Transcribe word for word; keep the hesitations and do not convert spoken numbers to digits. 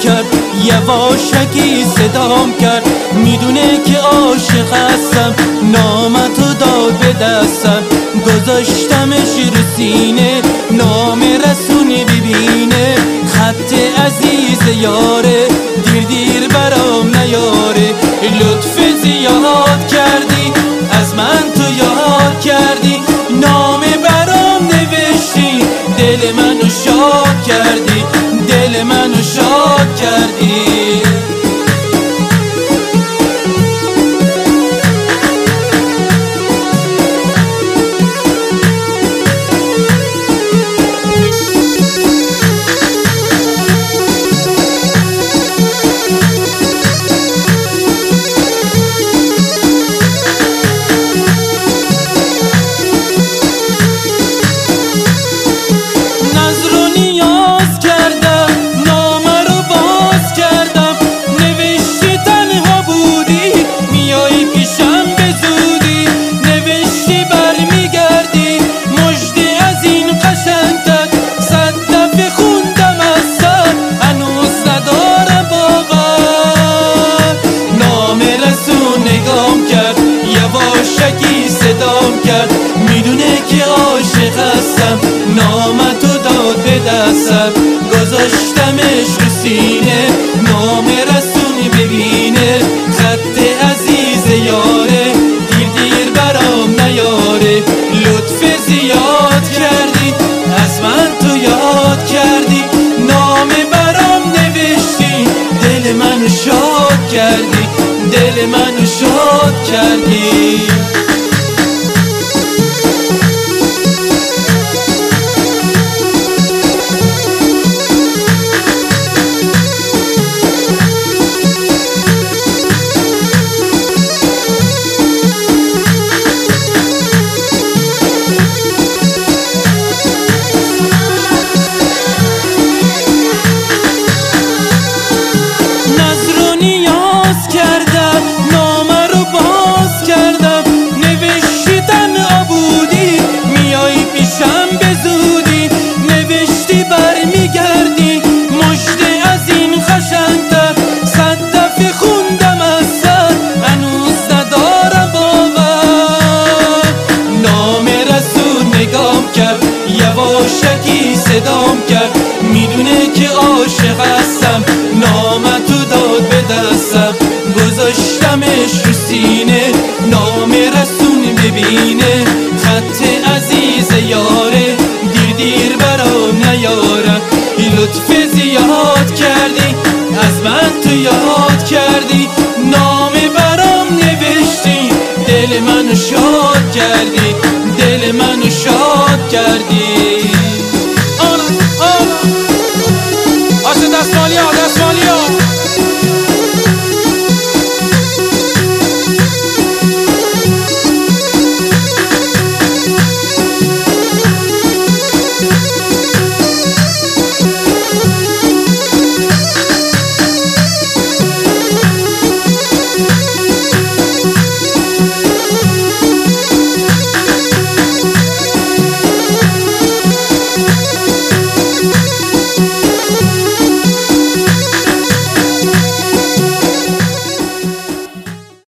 کرد، یواشکی صدام کرد، میدونه که عاشق هستم، نامتو داد به دستم، گذاشتمش رو سینه، نام رسول ببینه، خط عزیز یاره، دیر دیر برام نیاره، لطف زیاد کردی، از من تو یاد کردی، نام برام نوشتی، دل منو شاد کردی، دل منو شاد کردی. یواشکی صدام کرد، میدونه که عاشق هستم، نامتو داد به دستم، گذاشتمش رو سینه، نام رسول ببینه، خط عزیز یاره، دیر دیر برام نیاره، لطف زیاد کردی، از من تو یاد کردی، نام برام نوشتی، دل منو شاد کردی، دل منو شاد کردی. یواشکی صدام کرد،